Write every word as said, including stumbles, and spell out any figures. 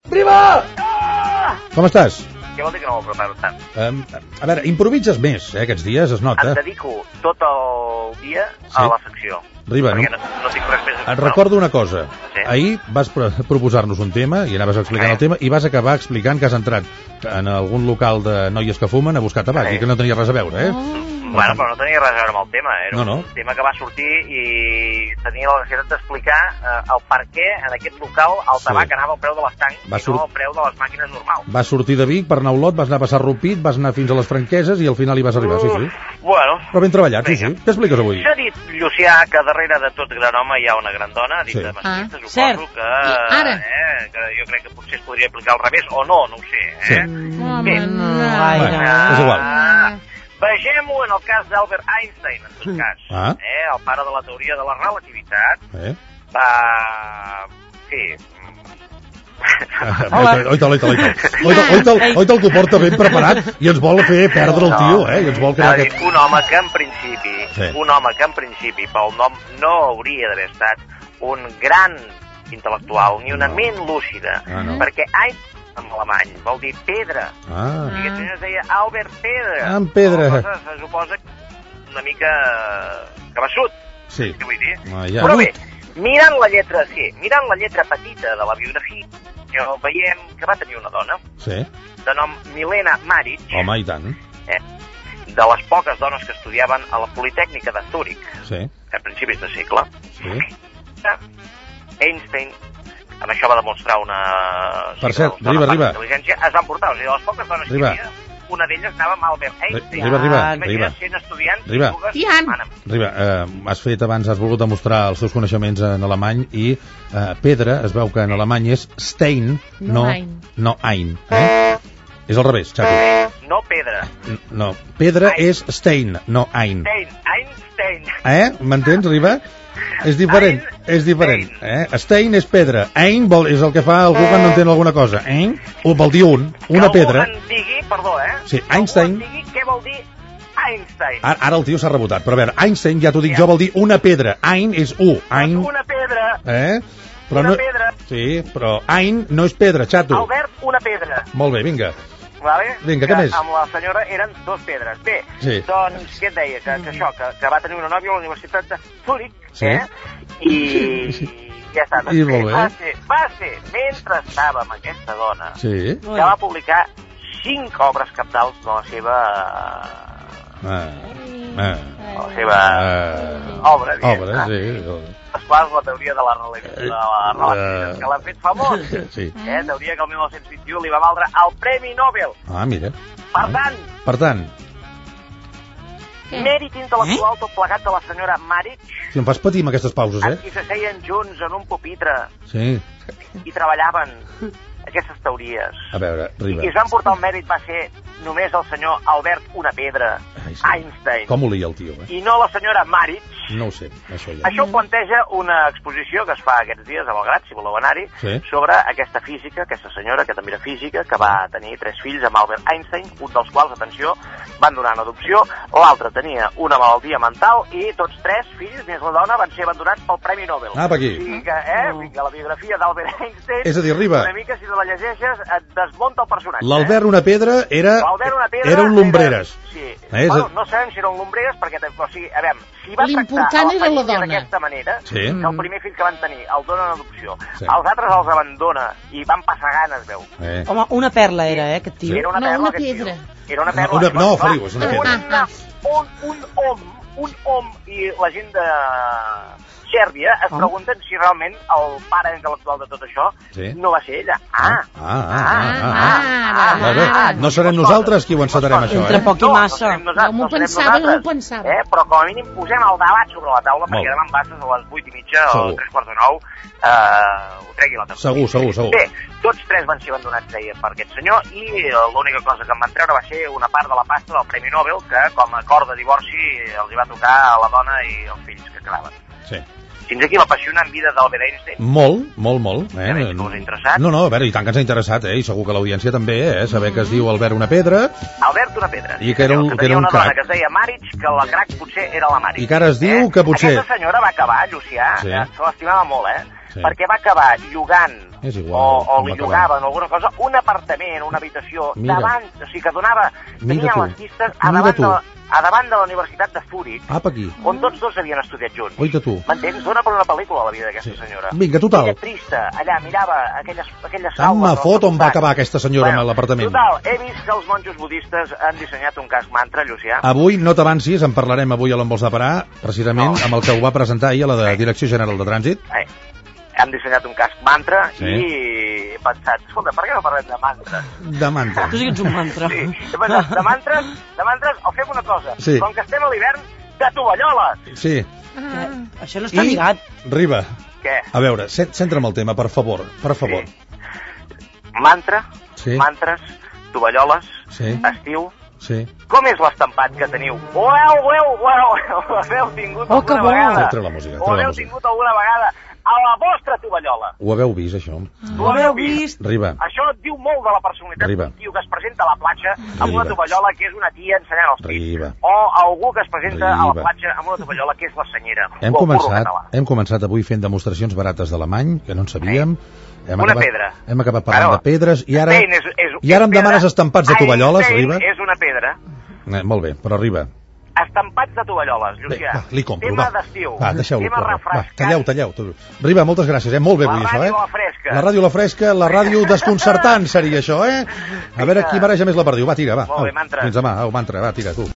Riba! Ah! Com estàs? Què vol dir que no m'ho preparo tant? Um, a veure, improvises més, eh, aquests dies, es nota. Em dedico tot el dia sí. a la secció. Riba, perquè no, no, no tinc res més. Et recordo una cosa. Sí. Ahir vas pro proposar-nos un tema i anaves explicant sí. el tema i vas acabar explicant que has entrat en algun local de noies que fumen a buscar tabac sí. i que no tenia res a veure, eh? Oh. Bueno, però no tenia res a veure amb el tema. Era no, no. un tema que va sortir i tenia la necessitat d'explicar eh, el per què en aquest local el tabac sí. anava al preu de l'estanc i sur... no al preu de les màquines normals. Vas sortir de Vic per anar a Olot, vas anar a passar Rupit, vas anar fins a les Franqueses i al final hi vas arribar, sí, sí. Bueno. Però ben treballat, sí, sí. Què expliques avui? S'ha dit, Llucià, que darrere de tot gran home hi ha una gran dona, dit sí. de masclistes, ah, suposo que, ara. Eh, que jo crec que potser es podria aplicar al revés, o no, no ho sé. Eh? Sí. No, Bé, no, bueno, és igual. Ah, vegem-ho en el cas d'Albert Einstein, en tot cas. Ah. Eh, el pare de la teoria de la relativitat eh? va... Sí... Oita, oita, oita. Oita el que ho porta ben preparat i ens vol fer perdre el tio, eh? I ens vol crear aquest... Un home que en principi, sí. un home que en principi pel nom no hauria d'haver estat un gran intel·lectual ni una no. ment lúcida, ah, no. perquè Einstein en alemany vol dir pedra. Ah. I aquest senyor es deia Albert Pedra. Ah, en pedra. Cosa, se suposa una mica cabeçut. Sí. Què vull dir? Ah, ja. Però bé, mirant la lletra, sí, mirant la lletra petita de la biografia, veiem que va tenir una dona sí. de nom Milena Maric. Home, i tant. Eh, de les poques dones que estudiaven a la Politècnica de Zúrich sí. a principis de segle. Sí. Einstein, amb això va demostrar una... Per cert, riba, riba. Intel·ligència, es van portar, o sigui, de les poques dones riba. que hi havia, una d'elles anava amb Albert Einstein. Riba, riba, Imagina riba. sent estudiant riba. i jugues... Riba, eh, has fet abans, has volgut demostrar els teus coneixements en alemany i eh, pedra, es veu que en alemany és Stein, no, no Ein. No Ein eh? És al revés, xato. No pedra. No, pedra Ein. És Stein, no Ein. Stein, Einstein. Eh? M'entens, Riba? És diferent, Ein, és diferent. Eh? Stein és pedra. Ein vol, és el que fa algú que no entén alguna cosa. Ein vol dir un, una que pedra. Que algú en digui, perdó, eh? Sí, Einstein. Que algú en digui què vol dir Einstein. Ara, ara el tio s'ha rebotat, però a veure, Einstein, ja t'ho dic ja. jo, vol dir una pedra. Ein és u. Ein... Una pedra. Eh? Però una no... pedra. Sí, però Ein no és pedra, xato. Albert, una pedra. Molt bé, vinga. Vale? Vinga, què més? Amb la senyora eren dos pedres. Bé, sí. doncs, què et deia? Que, que això, que, que va tenir una nòvia a la Universitat de Zúrich, sí. eh? I, i ja està. I molt bé. Va ser, va ser, mentre estava amb aquesta dona, sí. que va publicar cinc obres cabdals de la seva... Ah. Ah. la seva ah. obra, diguem, obra, sí. Esclar, la teoria de la relativitat, que l'ha fet famós. Sí. Eh? Teoria que el mil nou-cents vint-i-u li va valdre el Premi Nobel. Ah, mira. Per tant... Per tant... Mèrit intel·lectual tot plegat de la senyora Maric. Si em fas patir amb aquestes pauses, eh? Amb qui s'asseien junts en un pupitre. Sí. I treballaven aquestes teories. A veure, Riba. I es van portar el mèrit va ser només el senyor Albert Una Pedra, Ai, sí. Einstein. Com ho lia el tio, eh? I no la senyora Maric. No ho sé, això ja. Això ho planteja una exposició que es fa aquests dies a Belgrat, si voleu anar-hi, sí. sobre aquesta física, aquesta senyora que també era física, que va tenir tres fills amb Albert Einstein, un dels quals, atenció, van donar en adopció, l'altre tenia una malaltia mental i tots tres fills, més la dona, van ser abandonats pel Premi Nobel. Ah, per aquí. O sigui que, eh, vinga, la biografia d'Albert Einstein... És a dir, Riba... Una mica, si te la llegeixes, et desmunta el personatge. L'Albert Una Pedra era... L'Albert Una Pedra... Era un Lumbreres. Era, sí. Eh, bueno, no sabem si era un Lumbreres, perquè, o sigui, a veure, si va tractar a la família d'aquesta manera, sí. que el primer fill que van tenir el dona en adopció, sí. els altres els abandona i van passar ganes, veu. Eh. Home, una perla era, eh, aquest tio. Sí. Era una no, perla, una aquest pedra. Tio. Era una perla. No, una, no Feliu, és una pedra. Un, un, un hom, un hom, i la gent de Sèrbia es pregunten si realment el pare intel·lectual de tot això sí. no va ser ella. Ah, ah, ah, ah, ah, ah, ah. Molt bé, no serem nosaltres qui ho encetarem, això, Entre eh? poc i massa. No, no m'ho pensava, no m'ho pensava. Eh? Però com a mínim posem el debat sobre la taula, perquè demà en bases a les vuit i mitja o tres quarts de nou eh, ho tregui la taula. Segur, segur, segur. Bé, tots tres van ser abandonats, deia, per aquest senyor, i l'única cosa que em van treure va ser una part de la pasta del Premi Nobel, que com a acord de divorci els hi va tocar a la dona i els fills que quedaven. Sí. Fins aquí l'apassionant vida d'Albert Einstein. Molt, molt, molt. Eh? Ja no, interessat. No, no, a veure, i tant que ens ha interessat, eh? I segur que l'audiència també, eh? Saber que es diu Albert Una Pedra. Albert Una Pedra. I que era un, que que era un una crac. dona que es deia Maric, que la crac potser era la Maric. I que ara es diu eh? que potser... Aquesta senyora va acabar, Llucià, sí. eh? Se l'estimava molt, eh? sí. perquè va acabar llogant, igual, o, o li llogaven alguna cosa, un apartament, una habitació, Mira. davant, o sigui que donava, tenia les vistes a davant, de, a davant de la Universitat de Zurich, Apa aquí. on tots dos havien estudiat junts. Oita tu. M'entens? Dona per una pel·lícula la vida d'aquesta sí. senyora. Vinga, total. Ella trista, allà, mirava aquelles, aquelles Tant me fot on va acabar aquesta senyora bueno, amb l'apartament. Total, he vist que els monjos budistes han dissenyat un casc mantra, Llucià. Avui, no t'avancis, en parlarem avui a l'On vols de parar, precisament no. amb el que ho va presentar ahir a la de Direcció General de Trànsit. Eh. Han dissenyat un casc mantra sí. i he pensat, escolta, per què no parlem de mantres? De mantres. Tu sí que ets un mantra. Sí, he pensat, de mantres, de mantres, o fem una cosa, sí. com que estem a l'hivern, de tovalloles. Sí. Ah. Això no està I, lligat. Riba, què? A veure, centra'm el tema, per favor, per favor. Sí. Mantra, sí. mantres, tovalloles, sí. estiu. Sí. Com és l'estampat que teniu? Ho heu, ho heu, ho heu, l'heu tingut oh, alguna vegada? Treu la música, treu Ho la heu música. tingut alguna vegada a la vostra tovallola? Ho haveu vist, això? Ah. Ho haveu vist? Riba. Això diu molt de la personalitat d'un tio que es presenta a la platja amb Riba. una tovallola que és una tia ensenyant els pits. Riba. O algú que es presenta Riba. a la platja amb una tovallola que és la senyera. Hem començat, hem començat avui fent demostracions barates d'alemany, que no en sabíem. Hem una acabat, pedra. Hem acabat parlant Claro. de pedres i ara, és, és, i ara em pedra. demanes estampats de tovalloles, Einstein Riba? és una pedra. Eh, molt bé, però Riba. Estampats de tovalloles, Llucià. Bé, va, li compro, Tema va. d'estiu. Va, deixeu-ho Tema córrer. Va, refrescant. talleu, talleu. Tu. Riba, moltes gràcies, eh? Molt bé La avui, això, ràdio eh? La Fresca. La ràdio La Fresca, la ràdio desconcertant seria això, eh? A veure qui mareja més la perdiu. Va, tira, va. Molt bé, Au, mantra. fins demà. Au, mantra, va, tira, tu.